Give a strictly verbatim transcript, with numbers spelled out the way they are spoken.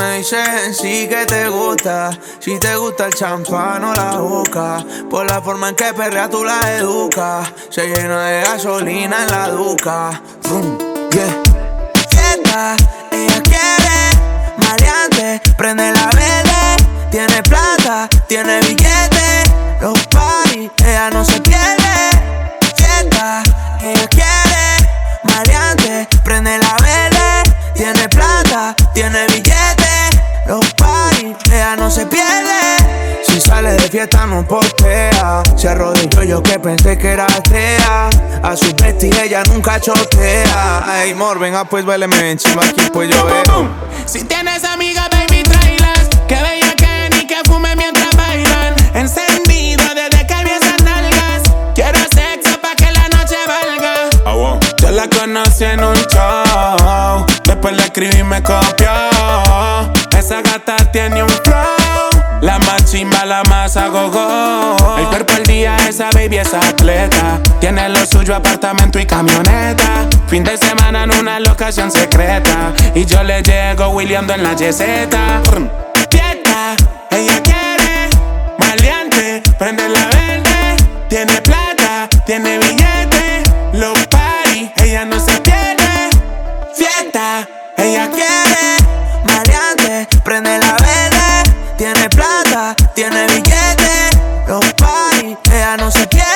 me dices en sí que te gusta. Si te gusta el champán o la boca, por la forma en que perrea tú la educas. Se llena de gasolina en la duca. Boom, yeah. Fiesta, ella quiere maleante, prende la verde. Tiene plata, tiene billete. Los party, ella no se pierde. Fiesta, ella quiere maleante, prende la verde. Tiene plata, tiene billete. Los party, ella no se pierde. Si sale de fiesta no postea. Se arrodilló yo que pensé que era atea. A su bestia ella nunca chotea. Ay, mor, venga pues baileme encima aquí pues yo veo. Si tienes amigas, baby, tráelas. Que bella que ni que fume mientras bailan. Encendido desde que vi esas nalgas. Quiero sexo pa' que la noche valga. Oh, wow. Yo la conocí en un show. Después le escribí y me copió. Esa gata tiene un flow. La más chimba, la más a gogo. El cuerpo al día, esa baby es atleta. Tiene lo suyo, apartamento y camioneta. Fin de semana en una locación secreta. Y yo le llego Williando en la yeseta. Fiesta, ella quiere maleante, prende la verde. Tiene plata, tiene billete. Los party, ella no se pierde. Fiesta, ella quiere maleante, prende la verde. Tiene plata, tiene billete. Los party, ella no se pierde.